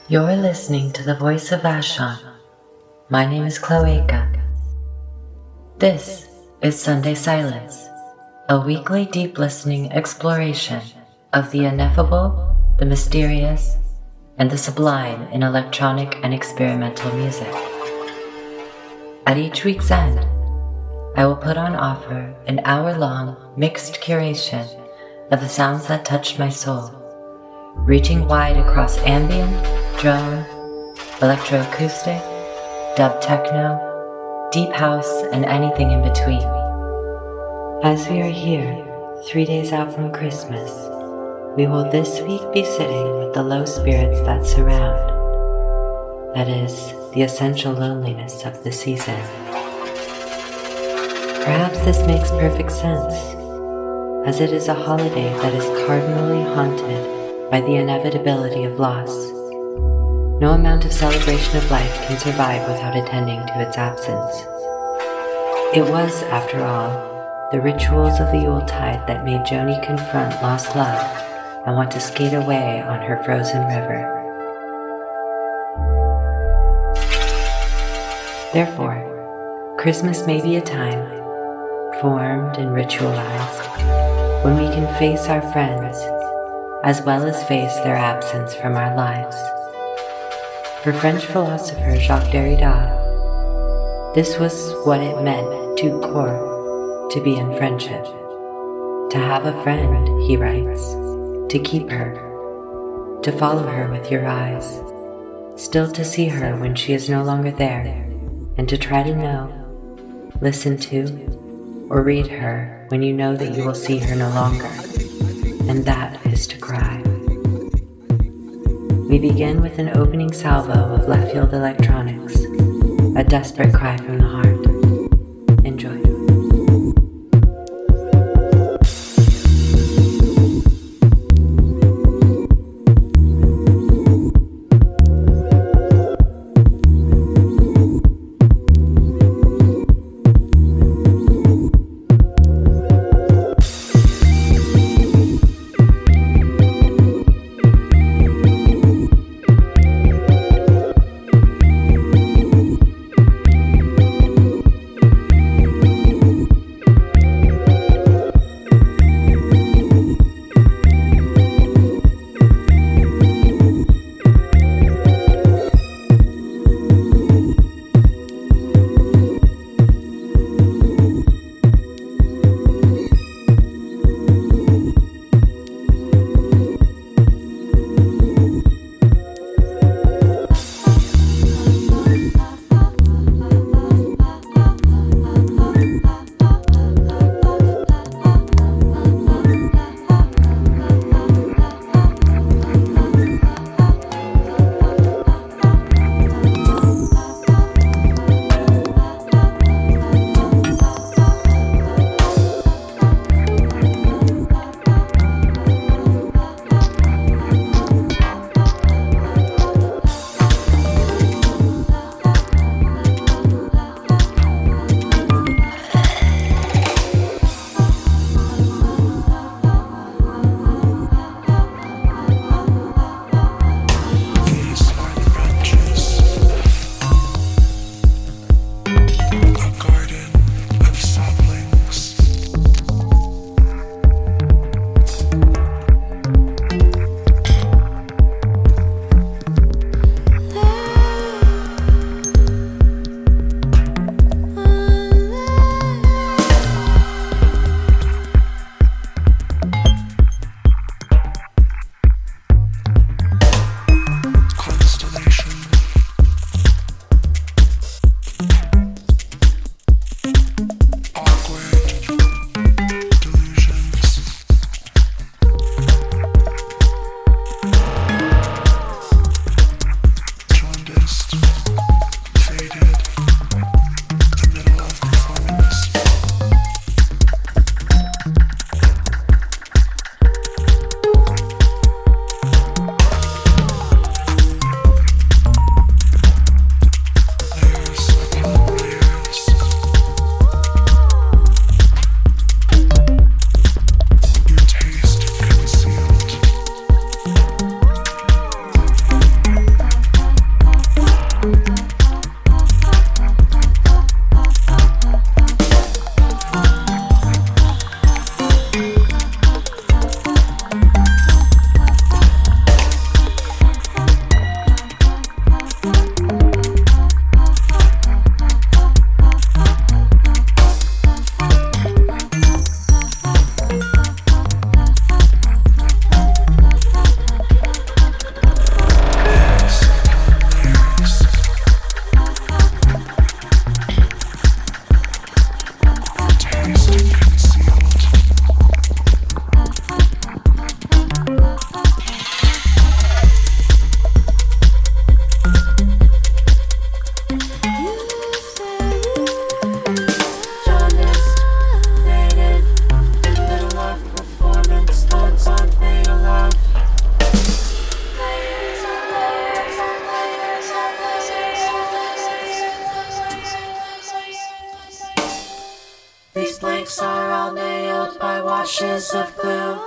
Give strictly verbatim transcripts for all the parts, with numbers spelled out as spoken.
You're listening to the voice of Vashon. My name is Cloaca. This is Sunday Silence, a weekly deep listening exploration of the ineffable, the mysterious, and the sublime in electronic and experimental music. At each week's end, I will put on offer an hour-long mixed curation of the sounds that touched my soul, reaching wide across ambient, drone, electroacoustic, dub techno, deep house, and anything in between. As we are here, three days out from Christmas, we will this week be sitting with the low spirits that surround. That is, the essential loneliness of the season. Perhaps this makes perfect sense, as it is a holiday that is cardinally haunted by the inevitability of loss. No amount of celebration of life can survive without attending to its absence. It was, after all, the rituals of the Yuletide that made Joni confront lost love and want to skate away on her frozen river. Therefore, Christmas may be a time, formed and ritualized, when we can face our friends, as well as face their absence from our lives. For French philosopher Jacques Derrida, this was what it meant tout court to be in friendship. To have a friend, he writes, to keep her, to follow her with your eyes, still to see her when she is no longer there, and to try to know, listen to, or read her when you know that you will see her no longer, and that is to cry. We begin with an opening salvo of left field electronics, a desperate cry from the heart. Enjoy. washes of glue.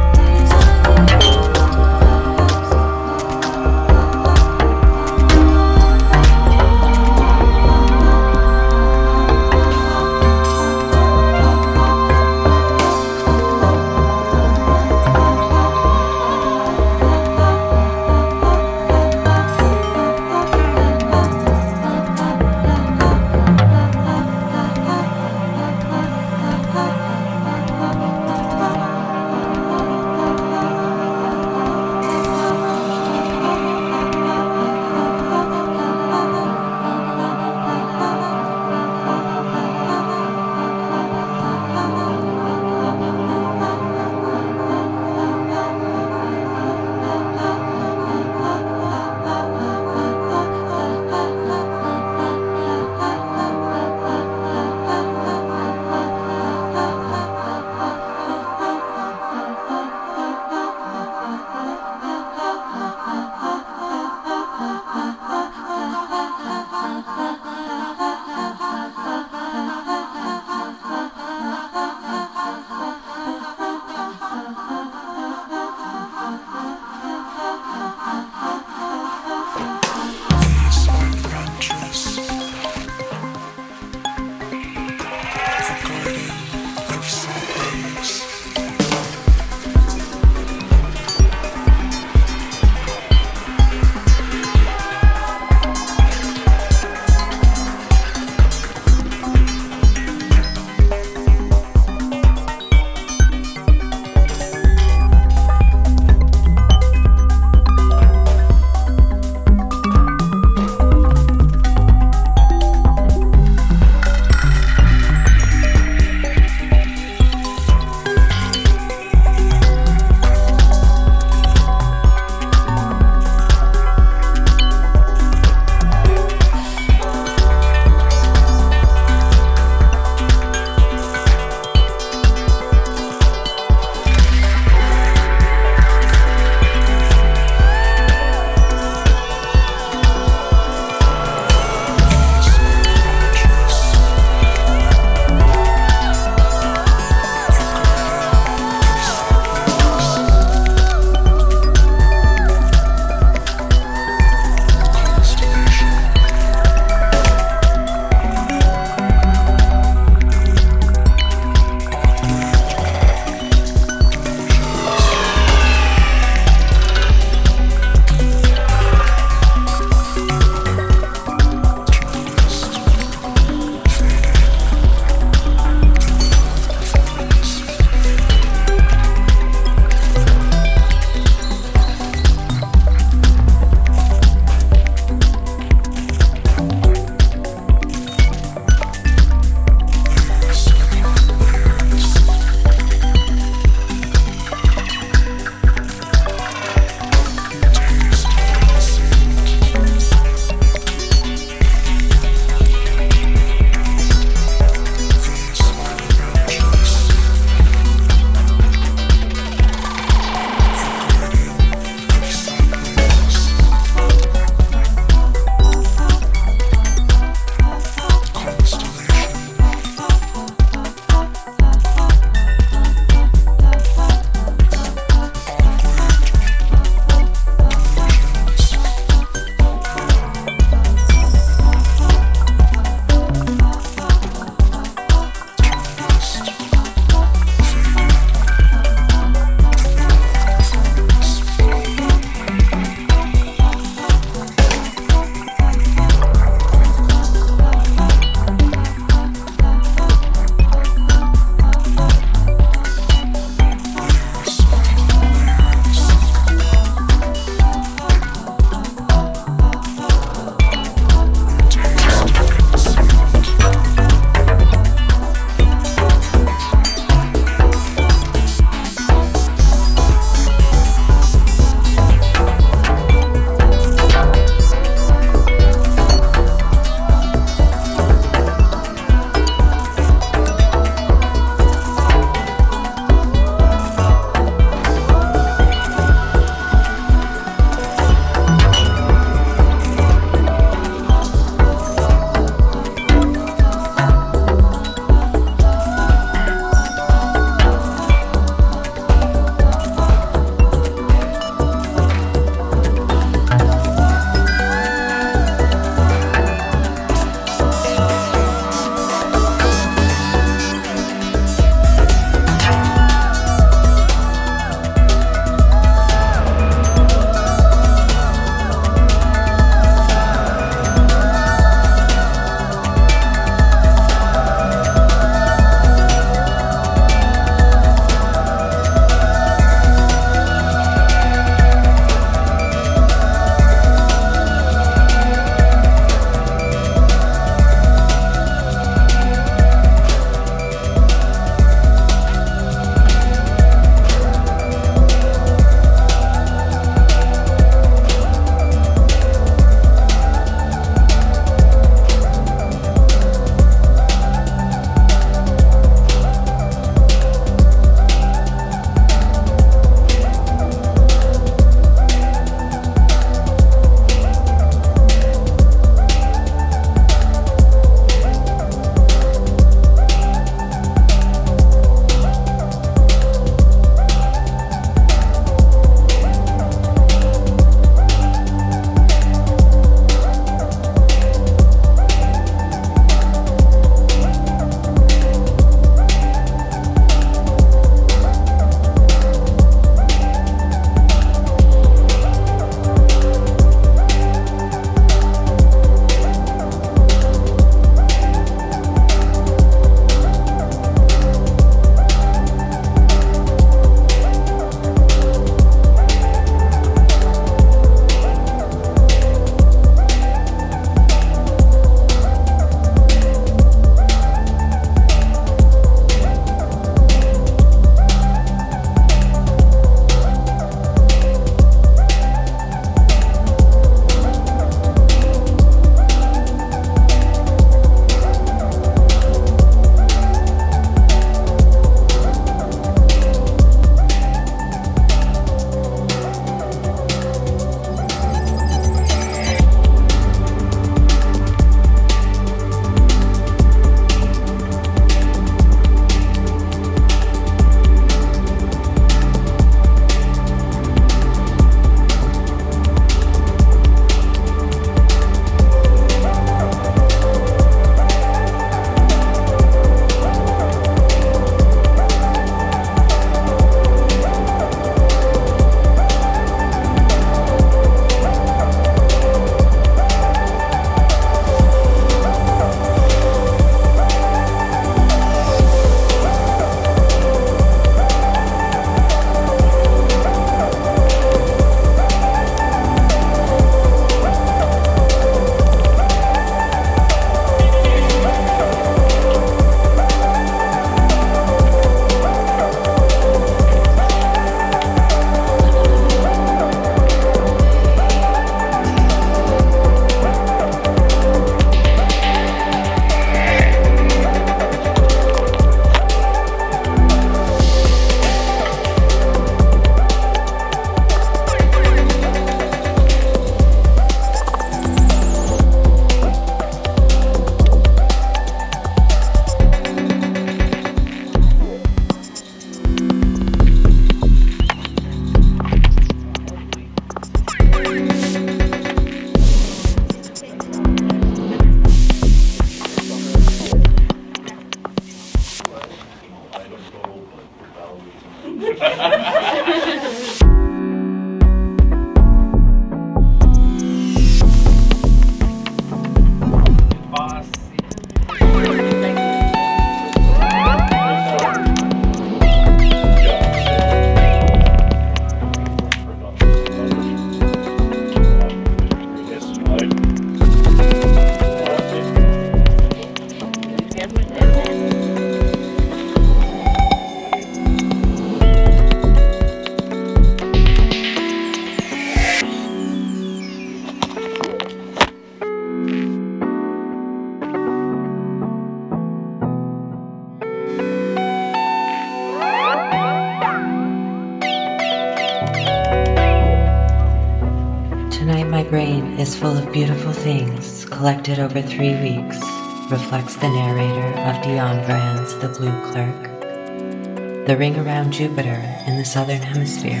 Is full of beautiful things collected over three weeks, reflects the narrator of Dion Brand's The Blue Clerk. The ring around Jupiter in the southern hemisphere.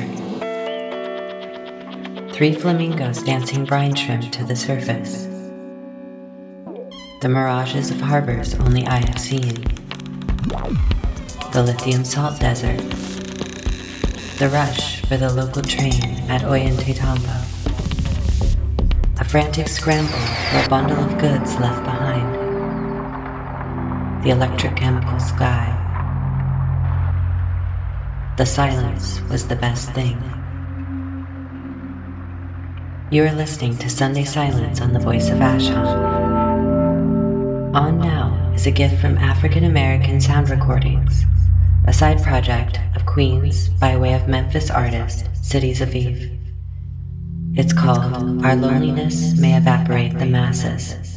Three flamingos dancing brine shrimp to the surface. The mirages of harbors only I have seen. The lithium salt desert. The rush for the local train at Ollantaytambo. A frantic scramble for a bundle of goods left behind. The electrochemical sky. The silence was the best thing. You are listening to Sunday Silence on the Voice of Vashon. On Now is a gift from African American Sound Recordings, a side project of Queens by way of Memphis artist Cities of Eve. It's called Our Loneliness May Evaporate the Masses.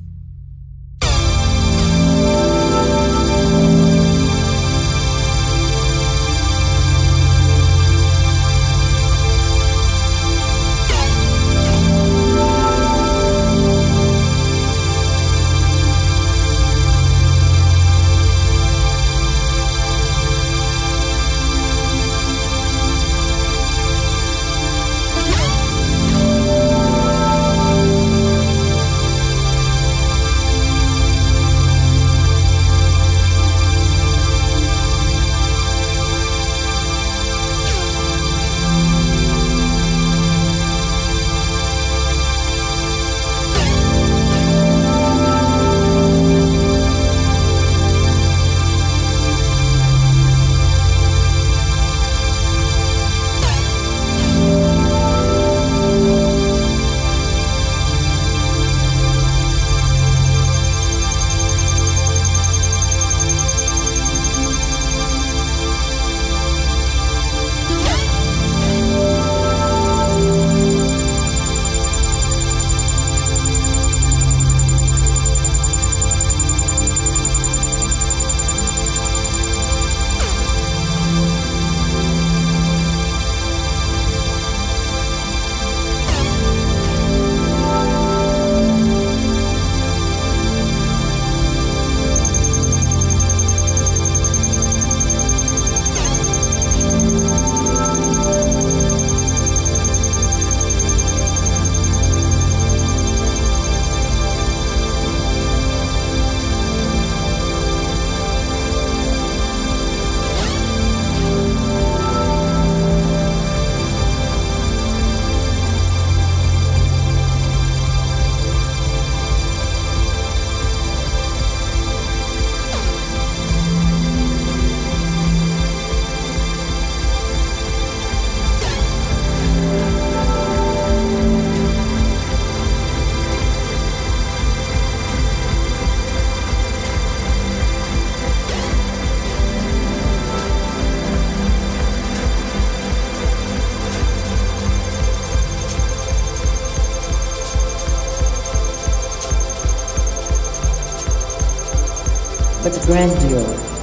But the grandeur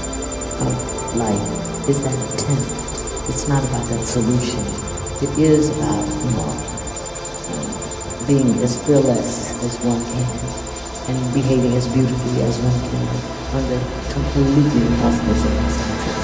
of life is that attempt. It's not about that solution. It is about, you know, being as fearless as one can and behaving as beautifully as one can under completely impossible circumstances.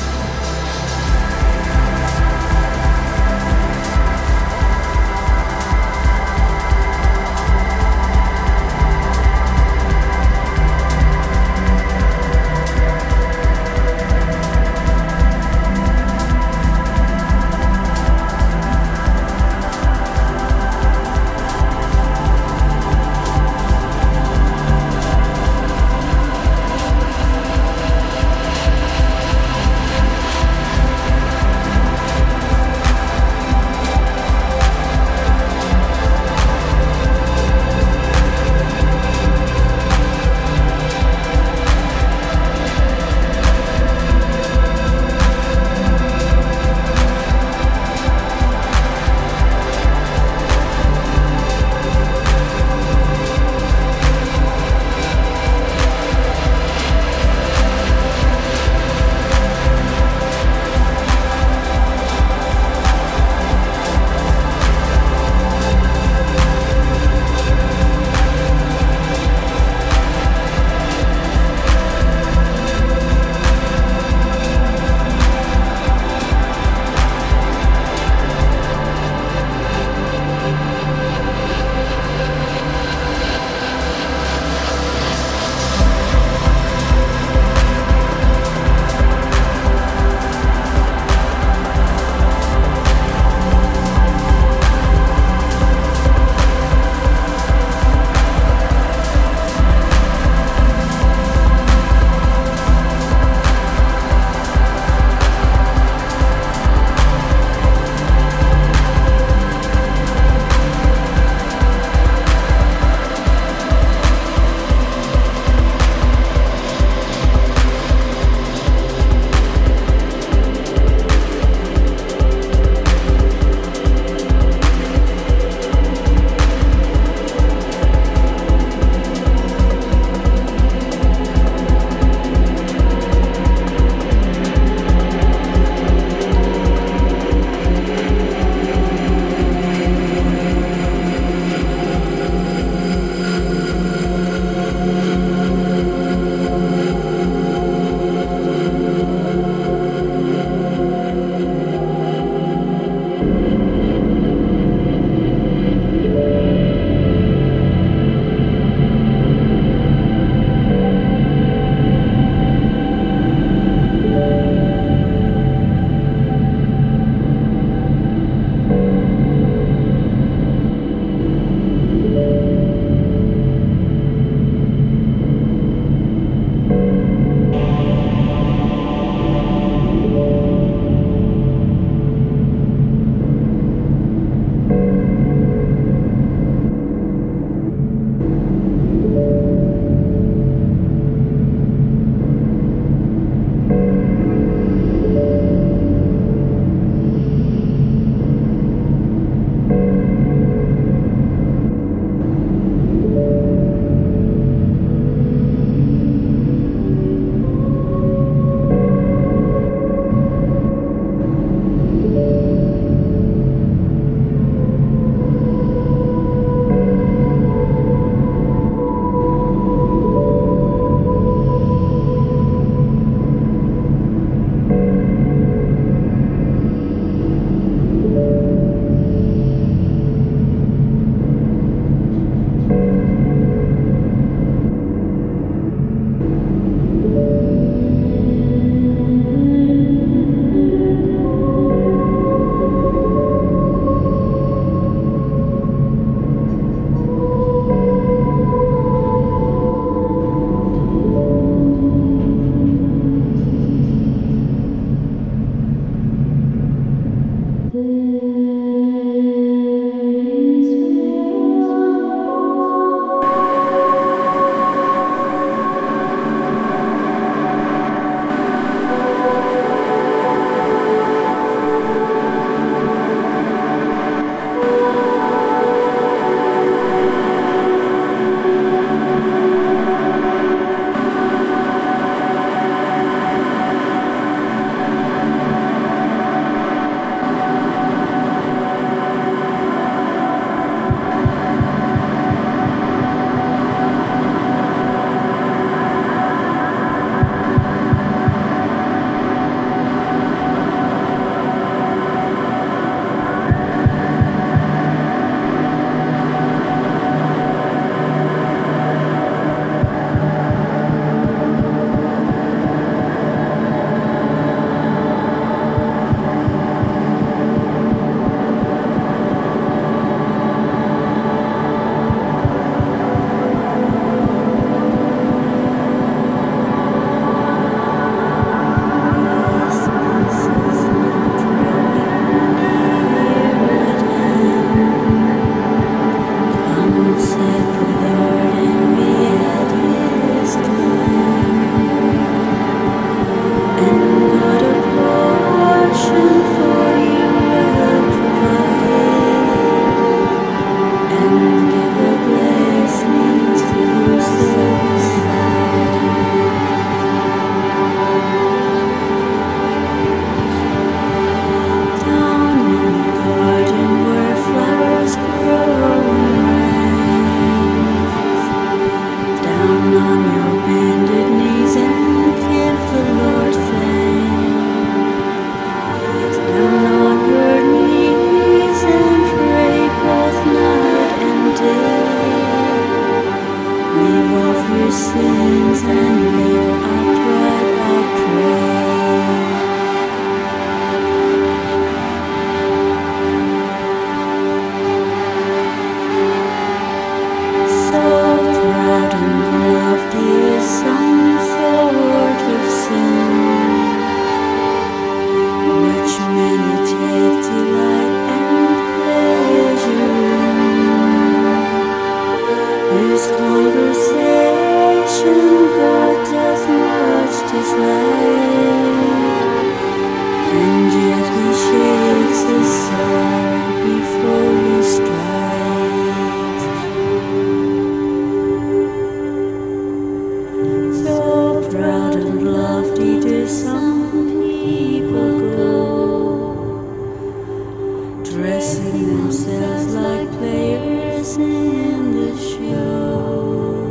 dressing themselves like players in the show.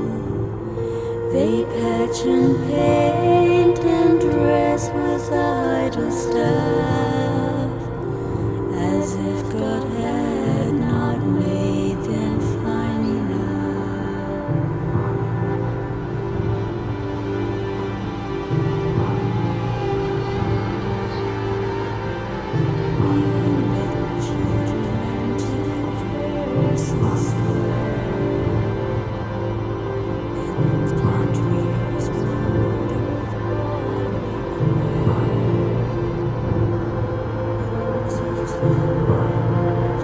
They patch and paint and dress with idle stuff, as if God had not made them fine enough. Even little children learn to curse and swear, and countries wonder if God be prayer. Teach them not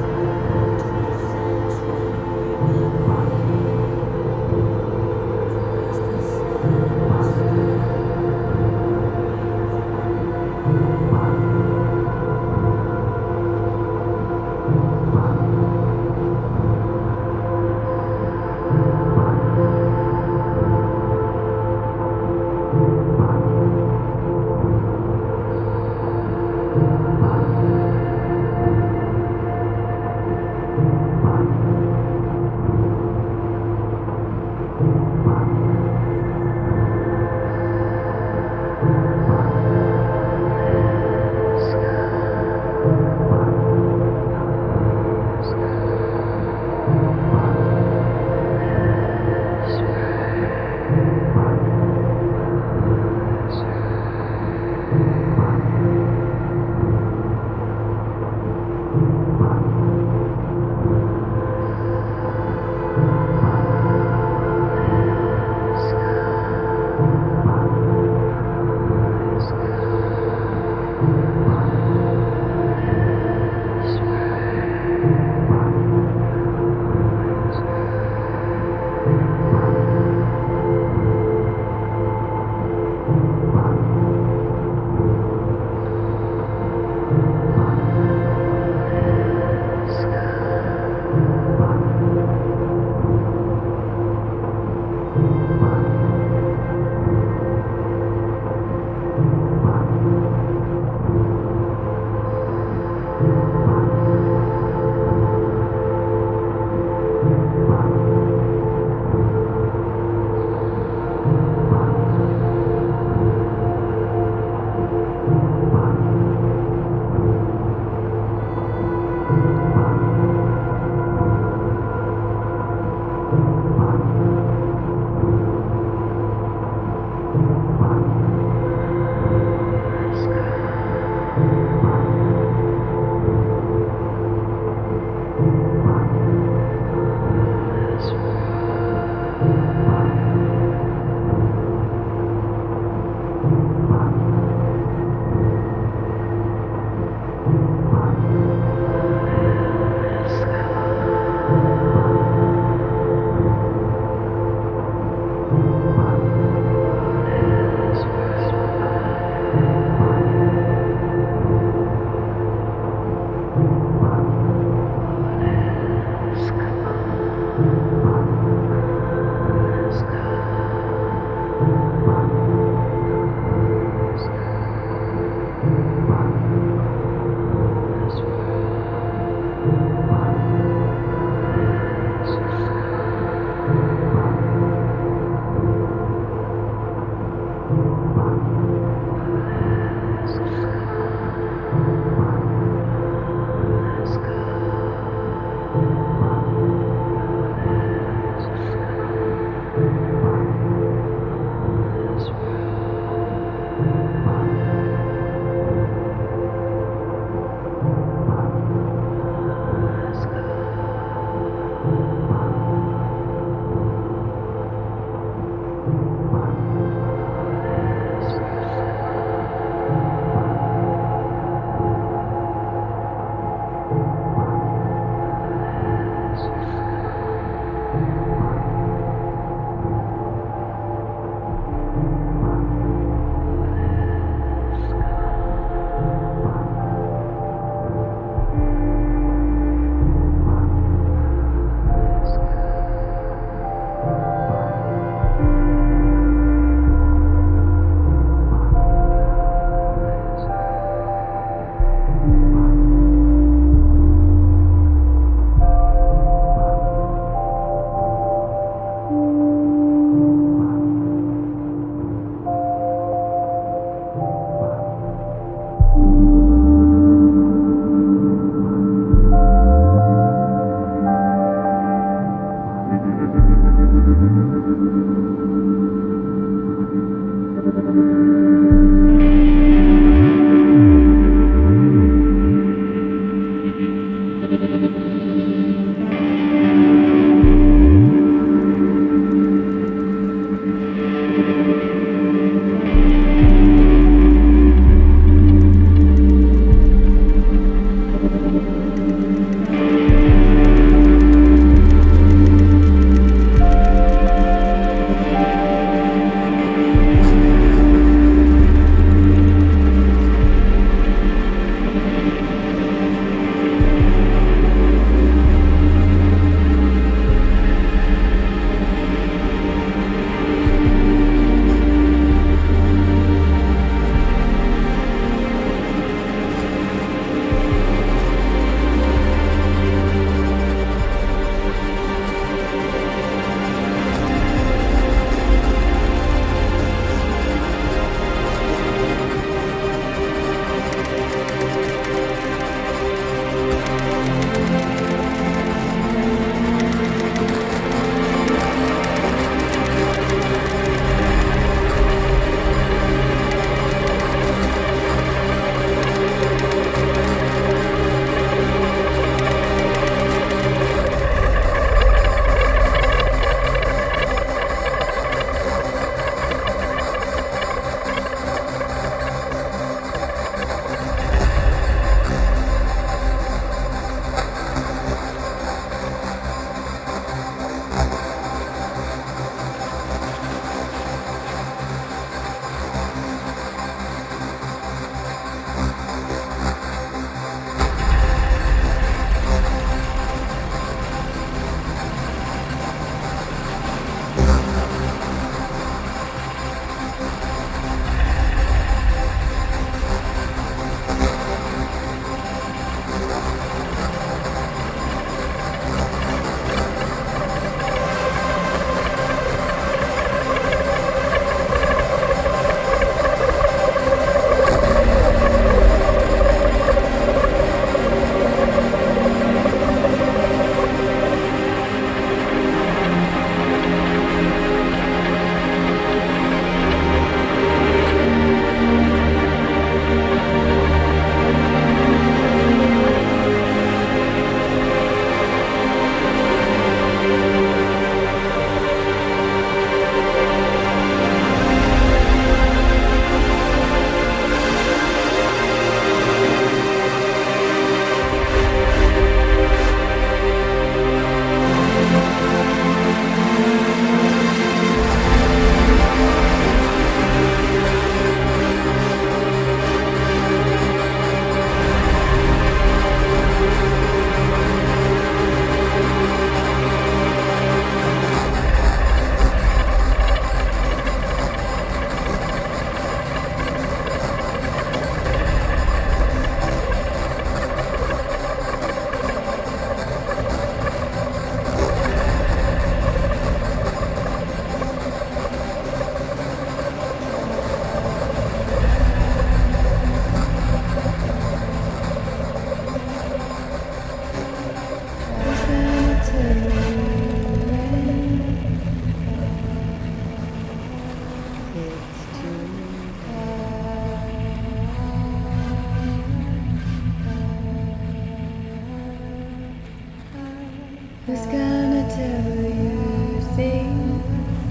Who's gonna tell you things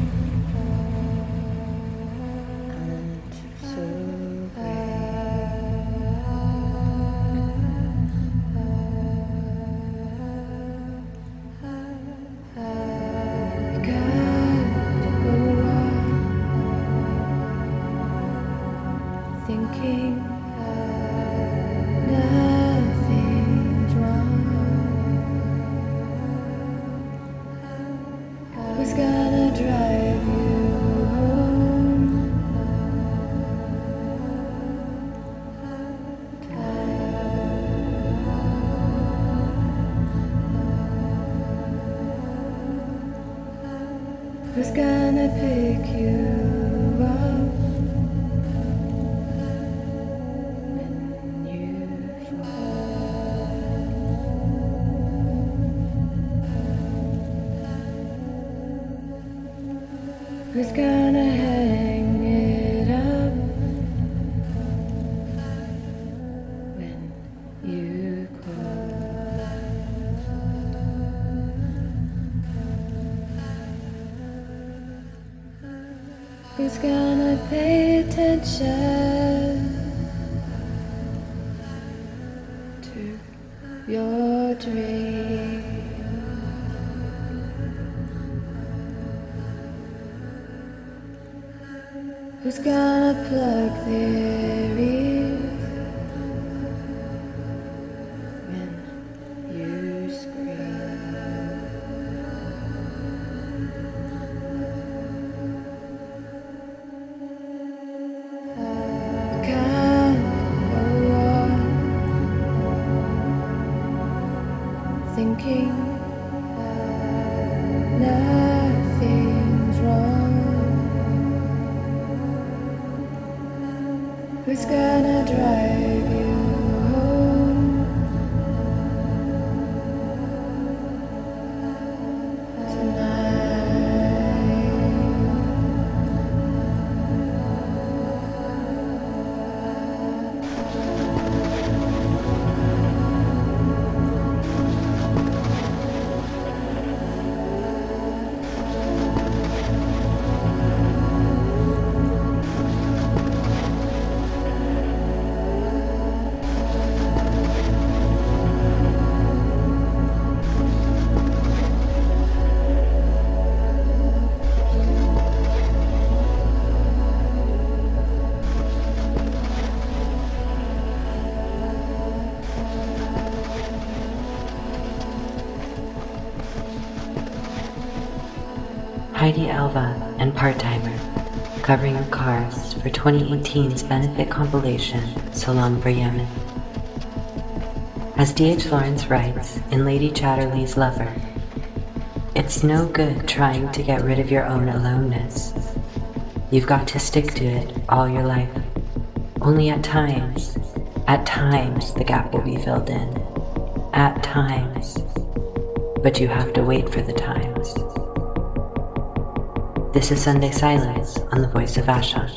aren't so great? Got to go on thinking nothing's wrong. Who's gonna drive you home tonight? Who's gonna pick you up when you fall? Who's gonna hang it up when you call? Who's gonna pay attention to your dream? Who's gonna plug their ears when you scream? Can't go on thinking nothing's wrong. Who's gonna drive you home Heidi Alva and Part-Timer, covering the Cars for twenty eighteen's benefit compilation So Long for Yemen. As D H Lawrence writes in Lady Chatterley's Lover, it's no good trying to get rid of your own aloneness. You've got to stick to it all your life. Only at times, at times the gap will be filled in. At times. But you have to wait for the times. This is Sunday Silence on the Voice of Asha.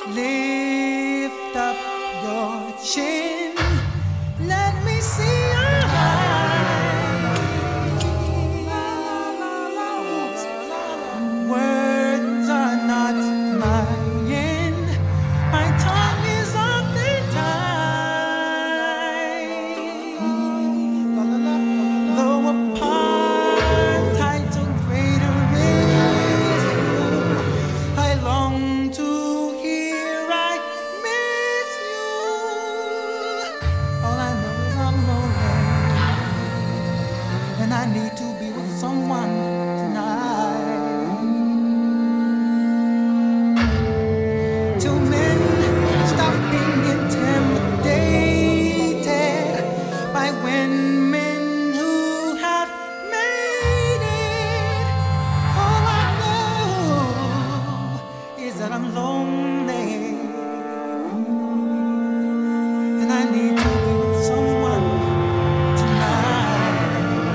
Lift up your chin. Let me see your eyes. Words are not mine. My tongue is often tied. Though apartheid's a greater is true, I long to hear I miss you. All I know is I'm lonely, and I need to be with someone tonight. Till men stop being intimidated by women who have made it. All I know is that I'm lonely, and I need to be with someone tonight.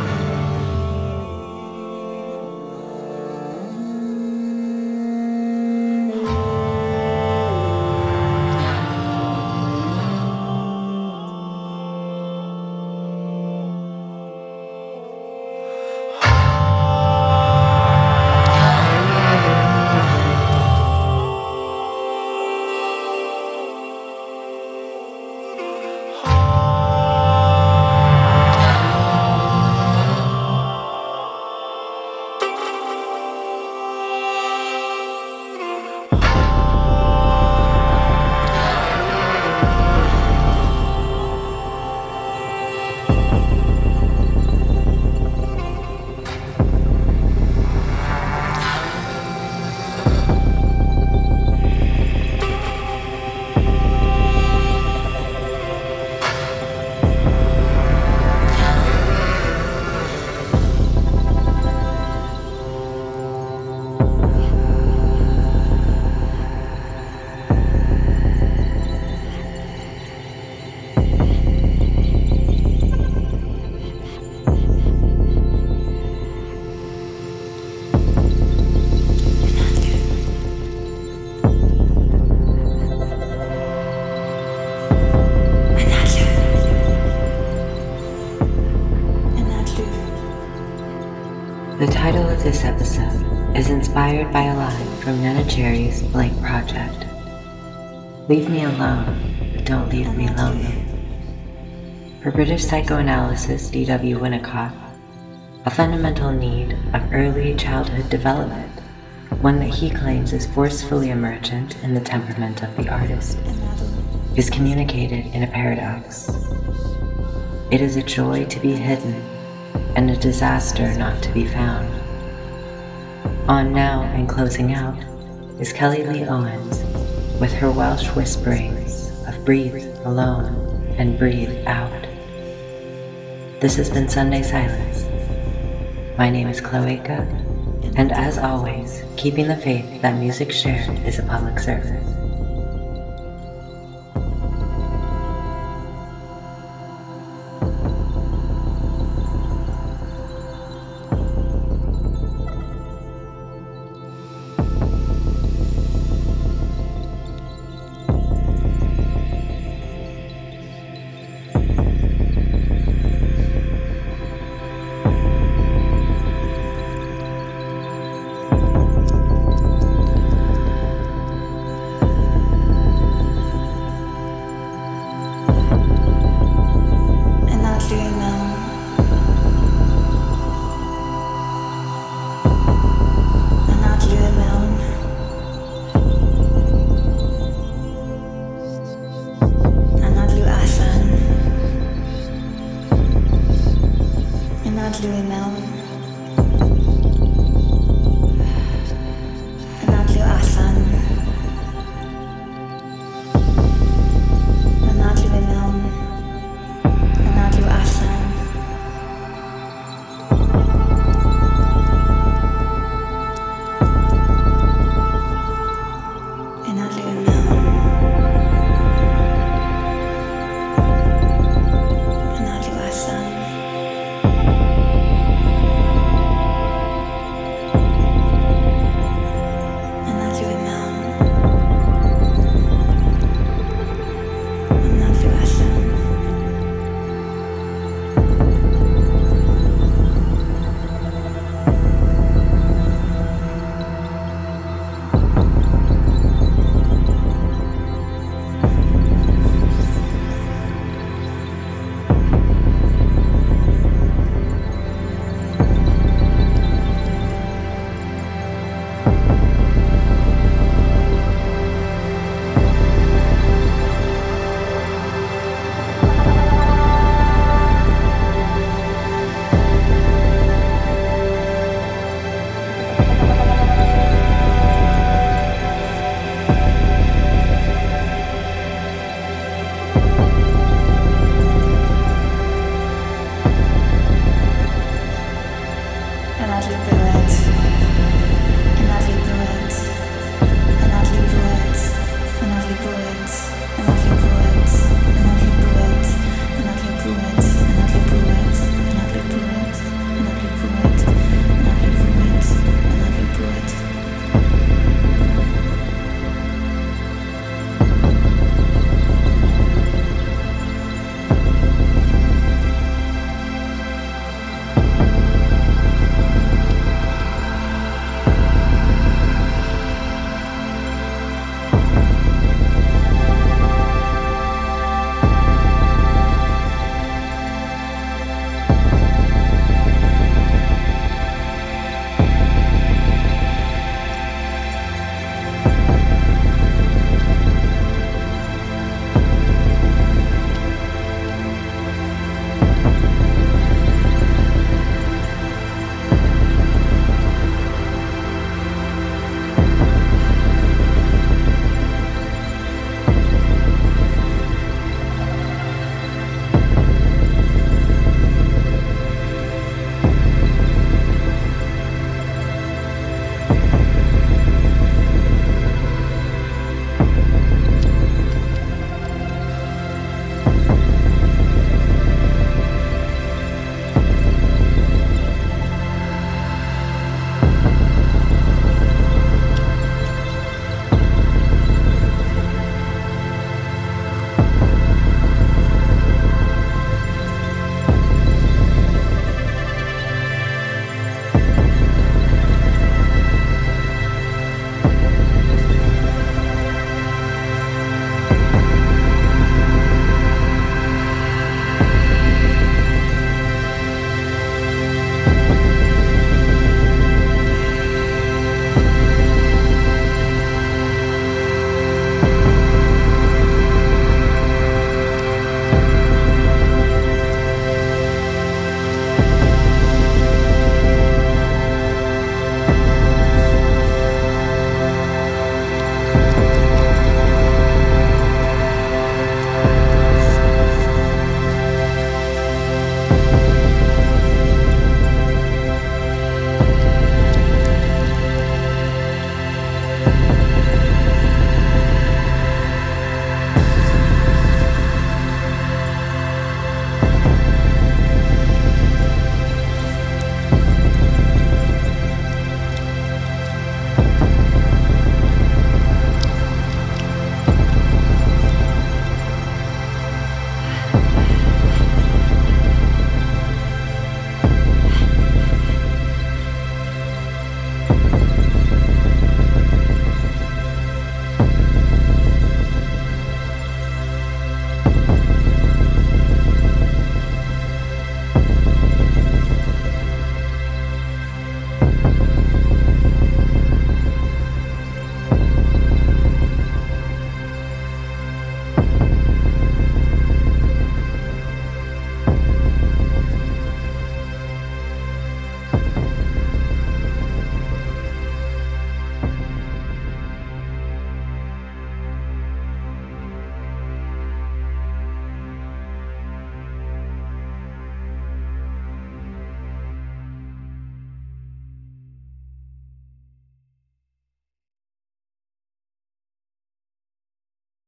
The title of this episode is inspired by a line from Nana Cherry's Blank Project. Leave me alone, but don't leave me lonely. For British psychoanalysis D W Winnicott, a fundamental need of early childhood development, one that he claims is forcefully emergent in the temperament of the artist, is communicated in a paradox. It is a joy to be hidden and a disaster not to be found. On now and closing out is Kelly Lee Owens with her Welsh whisperings of breathe alone and breathe out. This has been Sunday Silence. My name is Chloeka, and as always, keeping the faith that music shared is a public service. Louis Melon.